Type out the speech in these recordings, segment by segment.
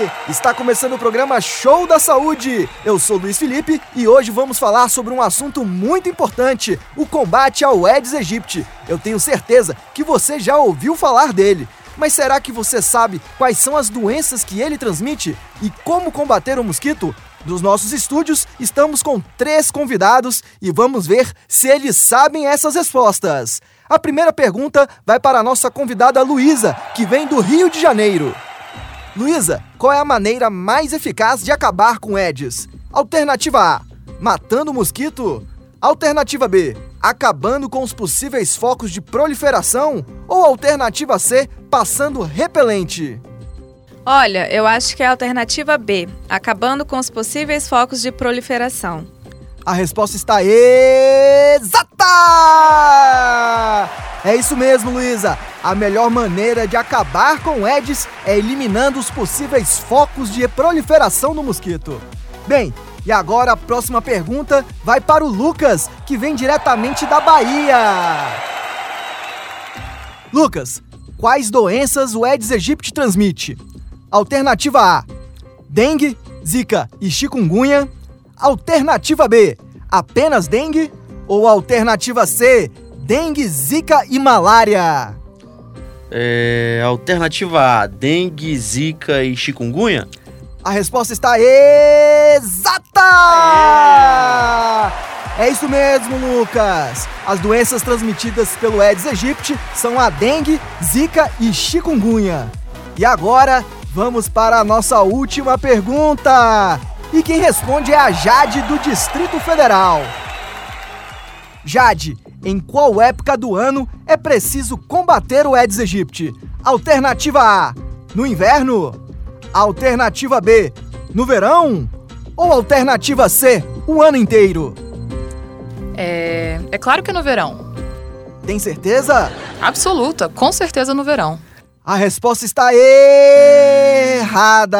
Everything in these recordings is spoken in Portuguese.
Está começando o programa Show da Saúde. Eu sou Luiz Felipe e hoje vamos falar sobre um assunto muito importante, o combate ao Aedes aegypti. Eu tenho certeza que você já ouviu falar dele. Mas será que você sabe quais são as doenças que ele transmite e como combater o mosquito? Dos nossos estúdios, estamos com 3 convidados e vamos ver se eles sabem essas respostas. A primeira pergunta vai para a nossa convidada Luísa, que vem do Rio de Janeiro. Luísa, qual é a maneira mais eficaz de acabar com Aedes? Alternativa A, matando o mosquito. Alternativa B, acabando com os possíveis focos de proliferação. Ou alternativa C, passando repelente. Olha, eu acho que é a alternativa B, acabando com os possíveis focos de proliferação. A resposta está exata! É isso mesmo, Luísa. A melhor maneira de acabar com o Aedes é eliminando os possíveis focos de proliferação do mosquito. Bem, e agora a próxima pergunta vai para o Lucas, que vem diretamente da Bahia. Lucas, quais doenças o Aedes aegypti transmite? Alternativa A, dengue, zika e chikungunya. Alternativa B, apenas dengue. Ou alternativa C, dengue, zika e malária. Alternativa A, dengue, zika e chikungunya. A resposta está exata! É isso mesmo, Lucas. As doenças transmitidas pelo Aedes aegypti são a dengue, zika e chikungunya. E agora, vamos para a nossa última pergunta. E quem responde é a Jade, do Distrito Federal. Jade, em qual época do ano é preciso combater o Aedes aegypti? Alternativa A, no inverno. Alternativa B, no verão. Ou alternativa C, o ano inteiro? É claro que é no verão. Tem certeza? Absoluta, com certeza no verão. A resposta está errada!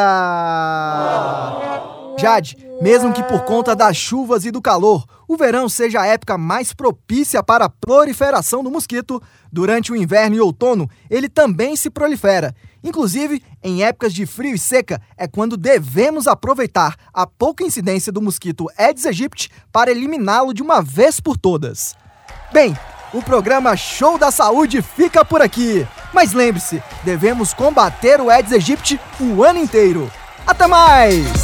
Jade, mesmo que por conta das chuvas e do calor, o verão seja a época mais propícia para a proliferação do mosquito, durante o inverno e outono, ele também se prolifera. Inclusive, em épocas de frio e seca, é quando devemos aproveitar a pouca incidência do mosquito Aedes aegypti para eliminá-lo de uma vez por todas. Bem, o programa Show da Saúde fica por aqui. Mas lembre-se, devemos combater o Aedes aegypti o ano inteiro. Até mais!